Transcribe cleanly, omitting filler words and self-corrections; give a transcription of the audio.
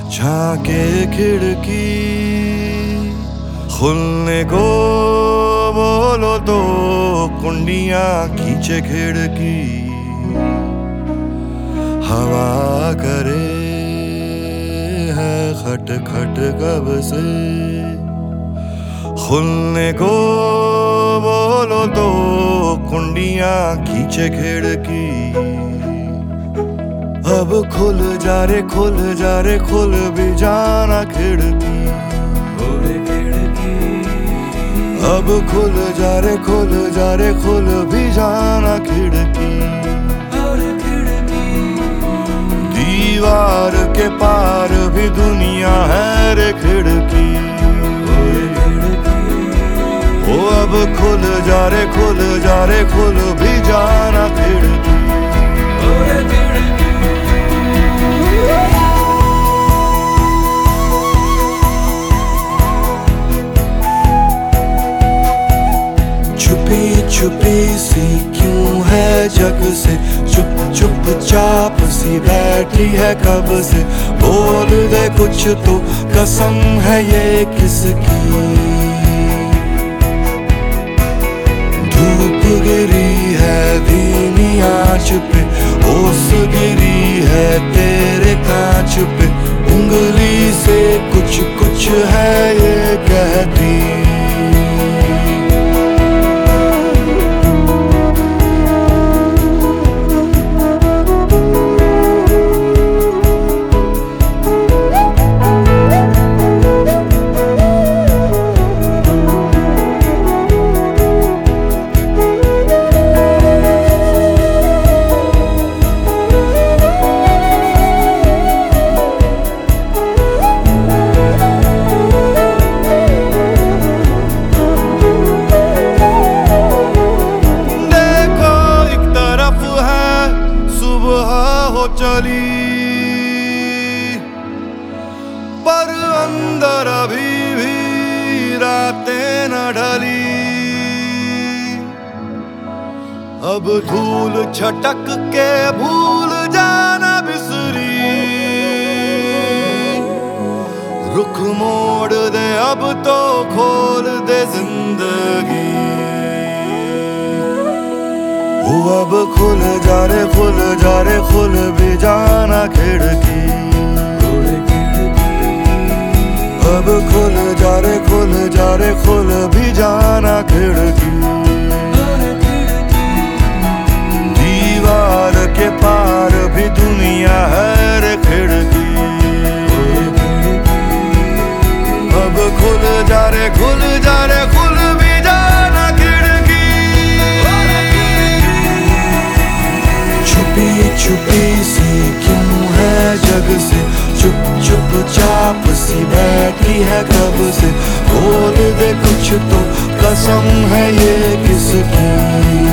झांके खिड़की खुलने को बोलो तो कुंडियां खींचे खिड़की। हवा करे है खट खट कब से, खुलने को बोलो तो कुंडियां खींचे खिड़की। अब खुल जा रे खुल जा रे खुल भी जाना खिड़की। अब खुल जा रे खुल जा रे खुल भी जाना खिड़की। दीवार के पार भी दुनिया है रे खिड़की। ओ अब खुल जा रे खुल जा रे खुल भी जाना खिड़की। छुपी छुपी सी क्यों है जग से, चुप चुप चाप सी बैठी है कब से। बोल दे कुछ तो कसम है ये किसकी। धूप गिरी है धीमी आंच पे, ओस गिरी है तेरे कांच पे। उंगली से कुछ कुछ है ये कहती। चली पर अंदर अभी भी रातें न ढली। अब धूल छटक के भूल जाना बिसरी। रुख मोड़ दे अब तो खोल दे जिंदगी। अब खुल जा रे खुल जा रे खुल भी जाना खिड़की। अब खुल जा रे खुल जा रे खुल भी जाना खिड़की। दीवार के पार भी दुनिया है रे खिड़की। अब खुल जा रे खुल जा रे खुल भी जाना खिड़की। छुपी छुपी सी क्यों है जग से, चुप चुप चाप सी बैठी है कब से। बोल दे कुछ तो कसम है ये किसकी।